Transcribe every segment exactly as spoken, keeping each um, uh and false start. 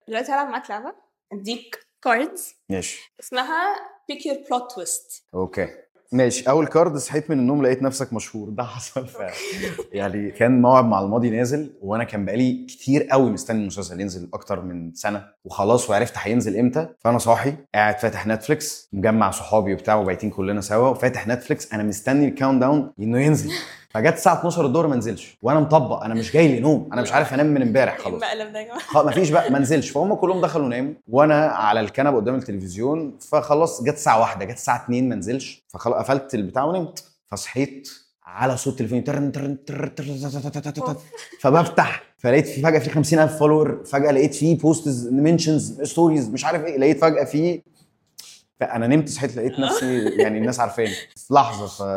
دلوقتي هلعب معاك لعبه، اديك كاردز ماشي اسمها pick your plot twist. اوكي ماشي. اول كارد صحيت من النوم لقيت نفسك مشهور، ده حصل فعلا. يعني كان موعد مع الماضي نازل، وانا كان بقالي كتير قوي مستني المسلسل ينزل اكتر من سنه وخلاص، وعرفت هينزل امتى. فانا صاحي قاعد فاتح نتفليكس مجمع صحابي وبتاع وبايتين كلنا سوا وفاتح نتفليكس، انا مستني الكاونت داون انه ينزل. فجت الساعه اتناشر الظهر ما نزلش، وانا مطبق، انا مش جاي لي نوم، انا مش عارف انام من امبارح خلاص. المقلب ده يا جماعه خلاص مفيش بقى، ما نزلش. فهم كلهم دخلوا ناموا وانا على الكنبه قدام التلفزيون. فخلاص جت الساعه واحدة، جت الساعه اتنين ما نزلش، فخلاص قفلت البتاع ونمت. فصحيت على صوت تليفون ترن ترن ترن، فبفتح فلقيت في فجاه في خمسين الف فولور، فجاه لقيت في بوستز منشنز ستوريز مش عارف ايه، لقيت فجاه في، فانا نمت صحيت لقيت نفسي يعني الناس عارفاني في لحظه. ف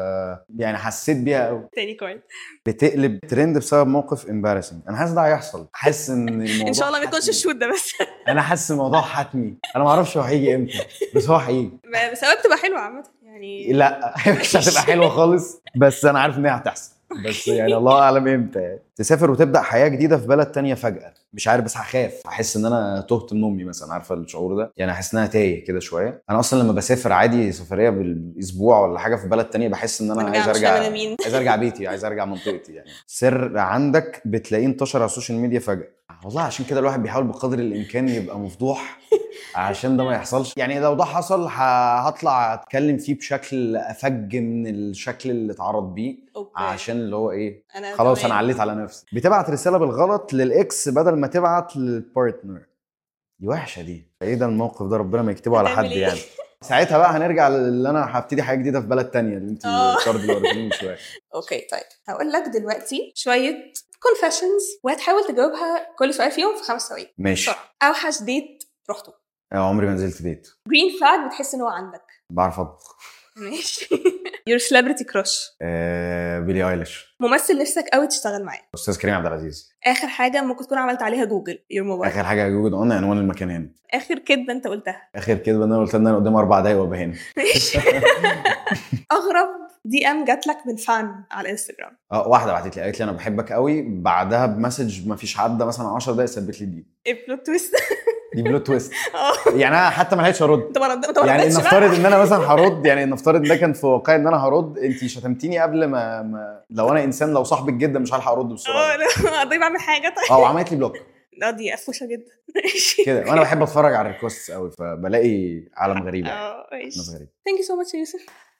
يعني حسيت بيها قوي. تاني كارد بتقلب ترند بسبب موقف امبارسنج. انا حاسس ده هيحصل، حاسس ان الموضوع ان شاء الله ما يكونش حتمي. الشوت ده بس. انا حاسس الموضوع حتمي، انا ما اعرفش هو هيجي امتى بس هو هيجي. بس هو بتبقى حلوه عامه يعني. لا مش هتبقى حلوه خالص، بس انا عارف ان هي هتحصل، بس يعني الله اعلم امتى. تسافر وتبدا حياه جديده في بلد تانية فجاه، مش عارف بس هخاف، احس ان انا تهت من امي مثلا، عارفه الشعور ده؟ يعني احس ان انا تايه كده شويه. انا اصلا لما بسافر عادي سفريه بالاسبوع ولا حاجه في بلد تانية بحس ان انا عايز ارجع، عايز ارجع بيتي، عايز ارجع منطقتي. يعني سر عندك بتلاقيه انتشر على السوشيال ميديا فجاه، والله عشان كده الواحد بيحاول بقدر الامكان يبقى مفضوح عشان ده ما يحصلش. يعني لو ده حصل هطلع اتكلم فيه بشكل افج من الشكل اللي اتعرض بيه، عشان اللي هو ايه، أنا خلاص تمام. انا عليت على نفسي. بتبعت رساله بالغلط للاكس بدل ما تبعت للبارتنر، دي وحشه دي. ايه ده الموقف ده؟ ربنا ما يكتبه على حد إيه؟ يعني. ساعتها بقى هنرجع اللي انا هبتدي حاجه جديده في بلد تانية اللي انت الكارد اللي وريتيني من شويه. اوكي طيب هقول لك دلوقتي شويه confessions وهتحاول تجاوبها كل سؤال فيهم في خمس ثواني. ماشي. اوحش ديت رحته؟ عمري ما نزلت ديت. جرين فلاج بتحس ان هو عندك؟ بعرف اطبخ. ماشي. your celebrity crush؟ آه، بيلي ايليش. ممثل نفسك قوي تشتغل معاه؟ استاذ كريم عبد العزيز. اخر حاجه ممكن تكون عملت عليها جوجل your mobile؟ اخر حاجه جوجل قلنا عنوان المكان هنا. اخر كدبه انت قلتها؟ اخر كده انا قلت ان انا قدام اربع دقايق وابقى هنا. اغرب دي ام جات لك من فان على الانستغرام؟ اه واحده بعتت لي قالت لي انا بحبك قوي، بعدها بمسج ما فيش عدى مثلا عشر دقايق ثبت لي دي. ايه بلوت تويست؟ دي بلوت تويست. يعني انا حتى ما لحقتش ارد. طبعا يعني نفترض ان انا مثلا هرد، يعني نفترض ان ده كان في واقع ان انا هرد، انت شتمتيني قبل ما, ما لو انا انسان لو صاحبك جدا مش هلحق ارد بسرعه. اه لا اقدر اعمل حاجه طيب. اه وعملت لي بلوك. لا دي افوشه جدا. كده وانا بحب اتفرج على الريكوست قوي، فبلاقي عالم غريب يعني. اه ماشي. ناس غريبه. ثانك يو سو ماتش يوسف.